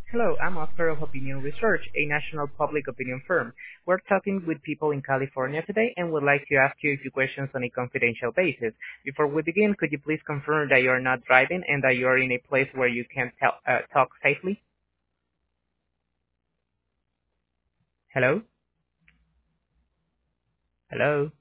Hello, I'm Oscar of Opinion Research, a national public opinion firm. We're talking with people in California today and would like to ask you a few questions on a confidential basis. Before we begin, could you please confirm that you're not driving and that you're in a place where you can talk safely? Hello? Hello?